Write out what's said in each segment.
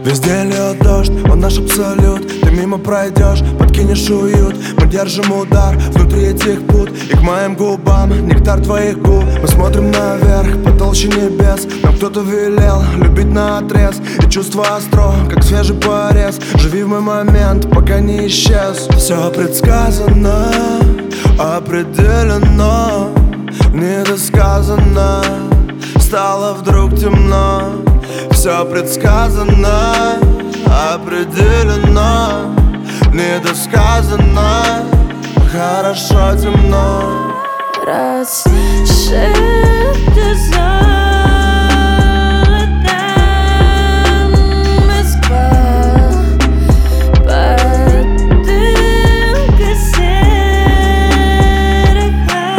Везде льет дождь, он наш абсолют. Ты мимо пройдешь, подкинешь уют. Мы держим удар внутри этих пут. И к моим губам нектар твоих губ. Мы смотрим наверх, потолще небес. Нам кто-то велел любить наотрез. И чувство остро, как свежий порез. Живи в мой момент, пока не исчез. Все предсказано, определено, недосказанно. Стало вдруг темно. Все предсказано, определено, недосказанно. Хорошо темно. Рассвет золотом, Москва, под дымкой серых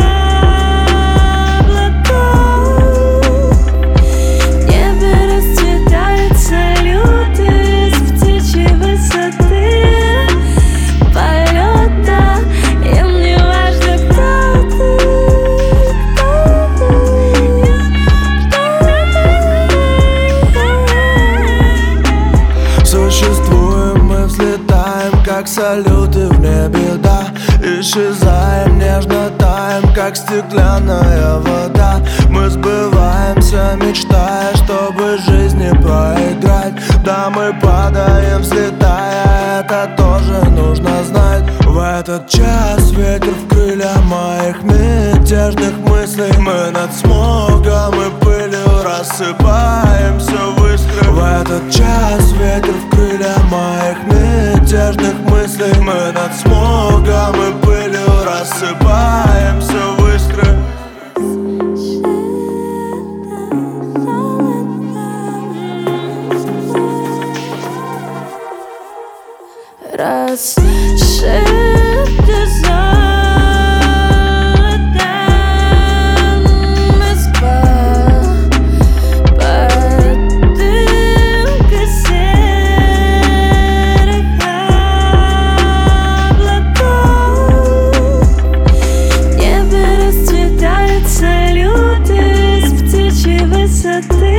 облаков. Небо расцветает салюты с птичьей высоты полета. Им не важно, кто ты. Существуем, мы взлетаем, как салюты в небе, да. Исчезаем, нежно таем, как стеклянная вода. Мы сбываемся, мечтая, чтобы жизни проиграть. Да, мы падаем, взлетая, это тоже нужно знать. В этот час ветер в крылья моих мятежных мыслей. Мы над смогом и пылью рассыпаемся в искры. В этот час ветер в крылья моих мятежных мыслей. Мы над смогом и пылью рассыпаемся в искры. Рассвет золотом, Москва, под дымкой серых облаков. Небо расцветает салюты с птичьей высоты.